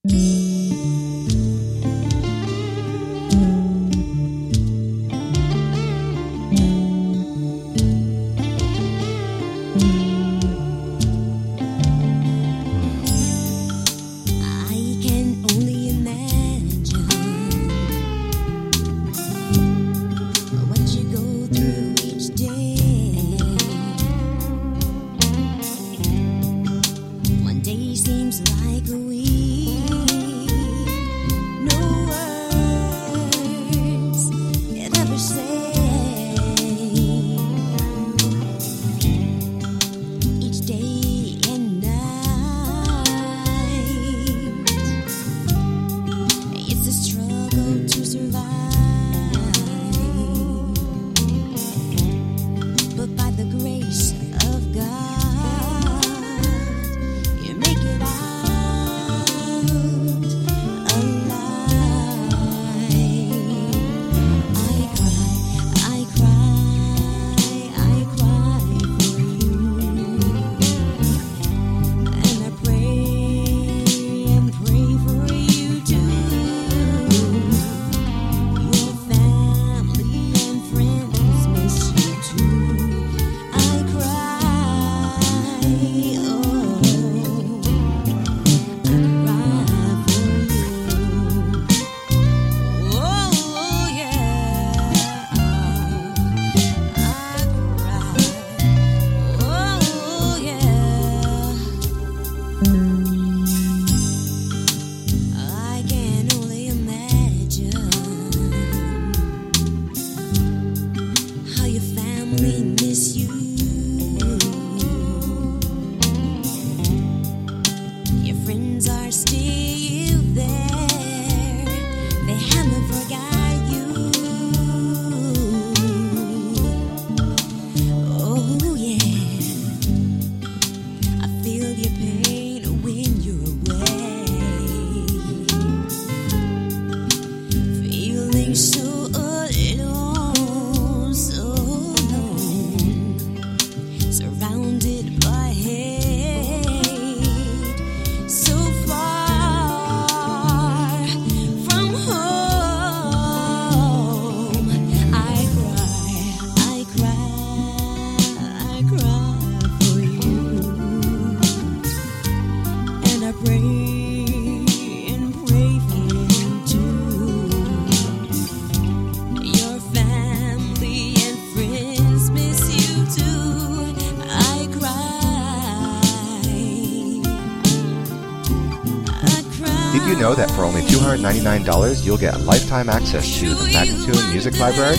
Did you know that for only $299 you'll get lifetime access to the Magnatune Music Library?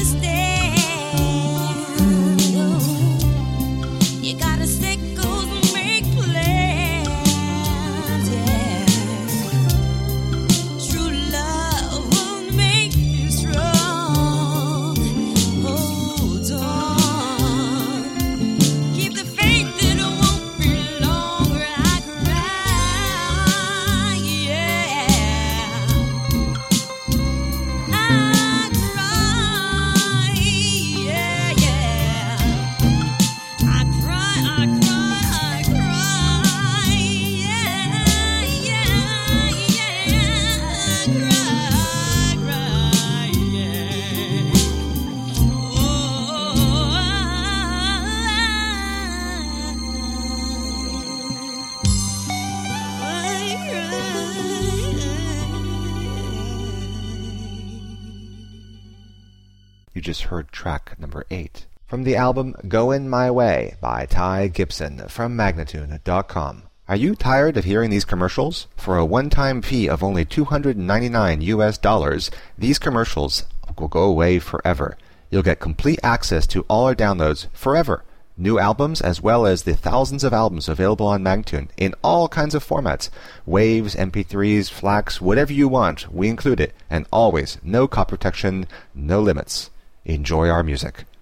You just heard track number 8 from the album Goin' My Way by Ty Gibson from Magnatune.com. Are you tired of hearing these commercials? For a one-time fee of only $299 these commercials will go away forever. You'll get complete access to all our downloads forever. New albums as well as the thousands of albums available on Magnatune in all kinds of formats. Waves, MP3s, FLACs, whatever you want, we include it. And always, no copy protection, no limits. Enjoy our music.